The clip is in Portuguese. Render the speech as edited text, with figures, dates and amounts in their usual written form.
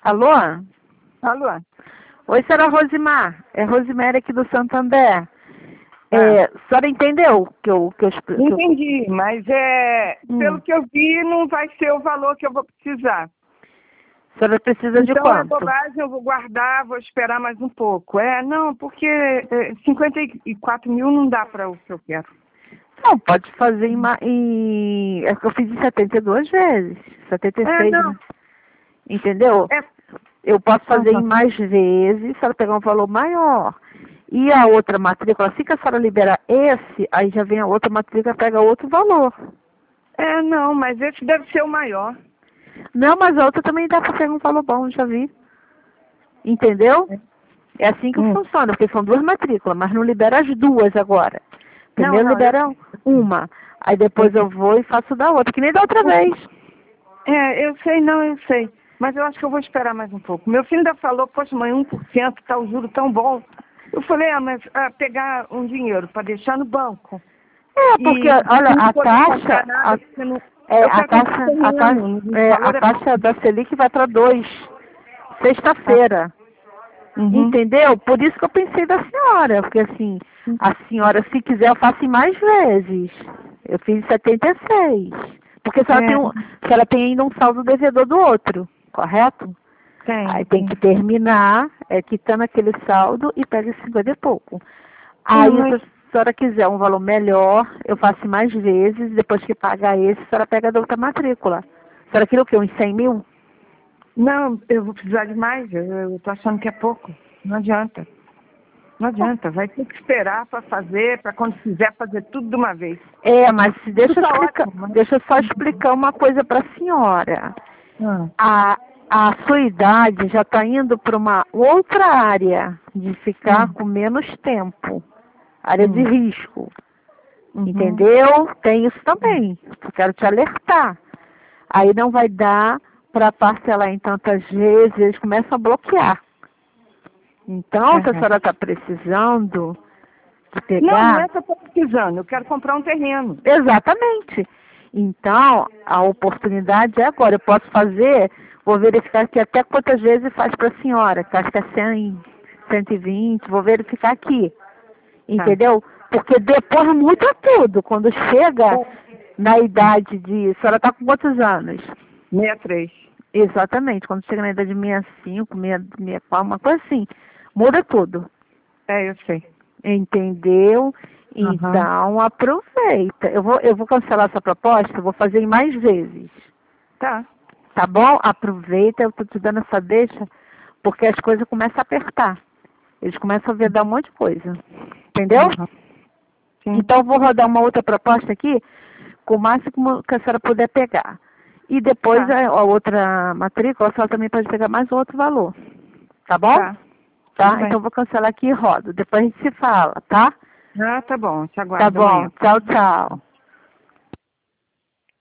Alô? Alô? Oi, senhora Rosimar. É Rosemary aqui do Santander. Ah. A senhora entendeu que eu explico? Entendi, mas pelo que eu vi, não vai ser o valor que eu vou precisar. A senhora precisa de Então quanto? é bobagem, eu vou guardar, vou esperar mais um pouco. Não, porque 54 mil não dá para o que eu quero. Não, pode fazer É que eu fiz em 72 vezes. 76, Não. né? Entendeu? Eu posso fazer em Uhum. mais vezes, se a senhora pegar um valor maior. E a outra matrícula, assim que a senhora liberar esse, aí já vem a outra matrícula e pega outro valor. Não, mas esse deve ser o maior. Não, mas a outra também dá para pegar um valor bom, já vi. Entendeu? É assim que funciona, porque são duas matrículas, mas não libera as duas agora. Primeiro Não, libera uma, aí depois eu vou e faço da outra, que nem da outra vez. Eu sei. Mas eu acho que eu vou esperar mais um pouco. Meu filho ainda falou, poxa mãe, 1%, tá o juro tão bom. Eu falei, mas pegar um dinheiro para deixar no banco. Porque, E olha, não a poder taxa, comprar nada, porque não... a Eu quero comprar terreno, o a valor é bom. taxa da Selic vai para 2, sexta-feira. Uhum. Entendeu? Por isso que eu pensei da senhora, porque assim, a senhora, se quiser, eu faço em mais vezes. Eu fiz em 76. Porque se ela tem ainda um saldo devedor do outro, correto? Aí tem que terminar, quitando aquele saldo e pega 50 e pouco. Aí, se a senhora quiser um valor melhor, eu faço em mais vezes, depois que pagar esse, a senhora pega da outra matrícula. A senhora queria o quê? Uns 100 mil? Não, eu vou precisar de mais. Eu tô achando que é pouco. Não adianta. Não adianta. Vai ter que esperar para fazer, para quando quiser fazer tudo de uma vez. Mas deixa Tá eu só explicar uma coisa para a senhora. ótimo. A sua idade já está indo para uma outra área de ficar com menos tempo. Área de risco. Entendeu? Tem isso também. Eu quero te alertar. Aí não vai dar para parcelar em tantas vezes, eles começam a bloquear. Então, se a senhora está precisando de Não é pegar... que eu estou precisando. Eu quero comprar um terreno. Exatamente. Então, a oportunidade é agora. Eu posso fazer, vou verificar aqui até quantas vezes faz para a senhora, que acho que é 100, 120, vou verificar aqui. Entendeu? Porque depois muda tudo. Quando chega na idade de... A senhora está com quantos anos? 63. Exatamente. Quando chega na idade de 65, 64, uma coisa assim, muda tudo. Eu sei. Entendeu? Então, aproveita. Eu vou cancelar essa proposta, eu vou fazer em mais vezes. Tá. Tá bom? Aproveita, eu tô te dando essa deixa, porque as coisas começam a apertar. Eles começam a vedar um monte de coisa. Entendeu? Então, eu vou rodar uma outra proposta aqui, com o máximo que a senhora puder pegar. E depois a outra matrícula, a senhora também pode pegar mais outro valor. Tá bom? Tá? Então, eu vou cancelar aqui e rodo. Depois a gente se fala, tá? Tá bom. Te Tá aguardo bom. amanhã. Tchau, tchau.